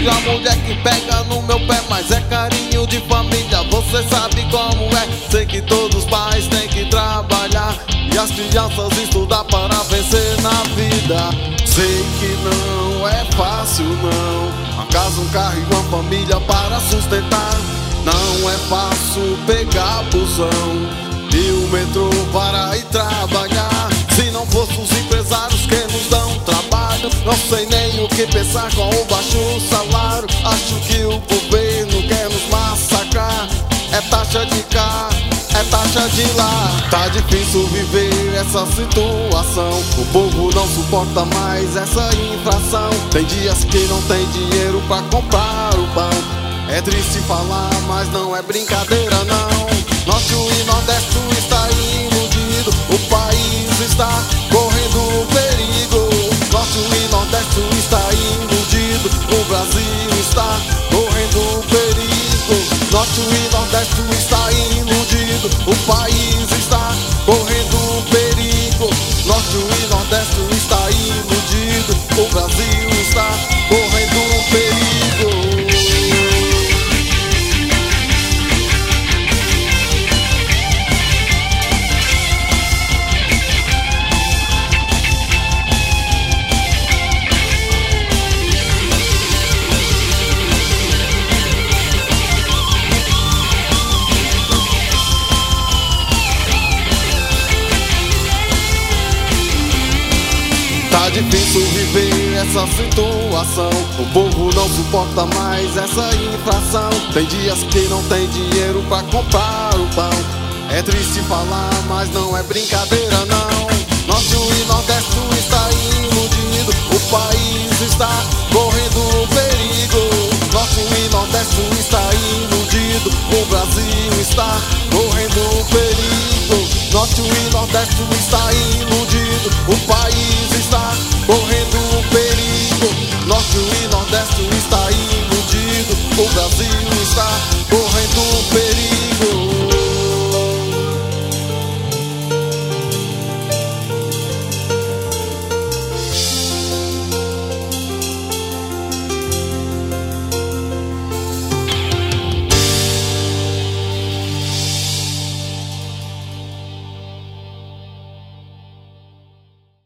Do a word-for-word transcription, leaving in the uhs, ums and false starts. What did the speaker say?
vejo a mulher que pega no meu pé, mas é carinho de família, você sabe como é. Sei que todos os pais têm que trabalhar e as crianças estudar para vencer na vida. Sei que não é fácil não, uma casa, um carro e uma família para sustentar. Não é fácil pegar busão e o metrô para ir trabalhar. Se não fossem os empresários que nos dão trabalho, não sei nem o que pensar com o baixo salário. Acho que o governo quer nos massacrar. É taxa de cá, é taxa de lá. Tá difícil viver essa situação, o povo não suporta mais essa inflação. Tem dias que não tem dinheiro pra comprar o pão. É triste falar, mas não é brincadeira não. Norte e Nordeste está iludido, o país está correndo perigo. Norte e Nordeste está iludido, o Brasil está correndo perigo. Norte e Nordeste está iludido, o país está correndo perigo. Norte e Nordeste está iludido, o Brasil está correndo perigo. Tá difícil viver essa situação, o povo não suporta mais essa inflação. Tem dias que não tem dinheiro pra comprar o pão. É triste falar, mas não é brincadeira não. Norte e Nordeste está iludido, o país está correndo perigo. Norte e Nordeste está iludido, o Brasil está correndo perigo. Norte e Nordeste está iludido, o país